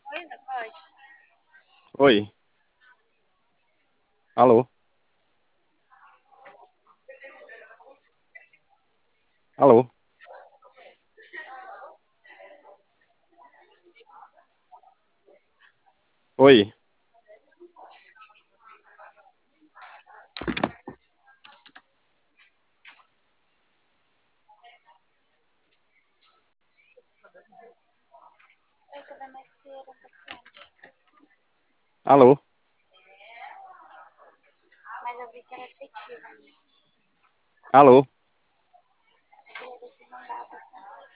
Ainda pode. Oi, alô, alô, oi, Oi, cadê mais cera, paciente? alô, Mas eu vi que era efetiva. alô, Eu queria ver se não dá, paciente.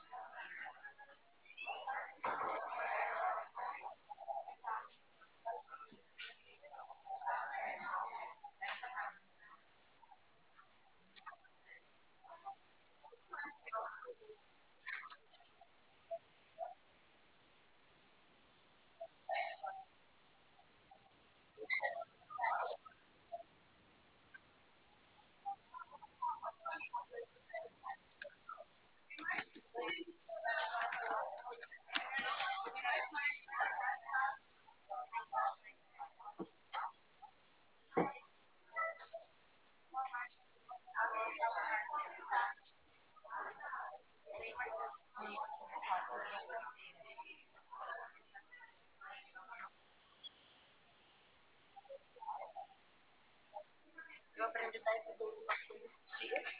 Eu aprendi a dar esse doce pra todos os dias.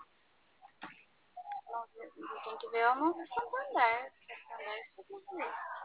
Não, tem que ver o novo Santander. Santander, você tem que ver.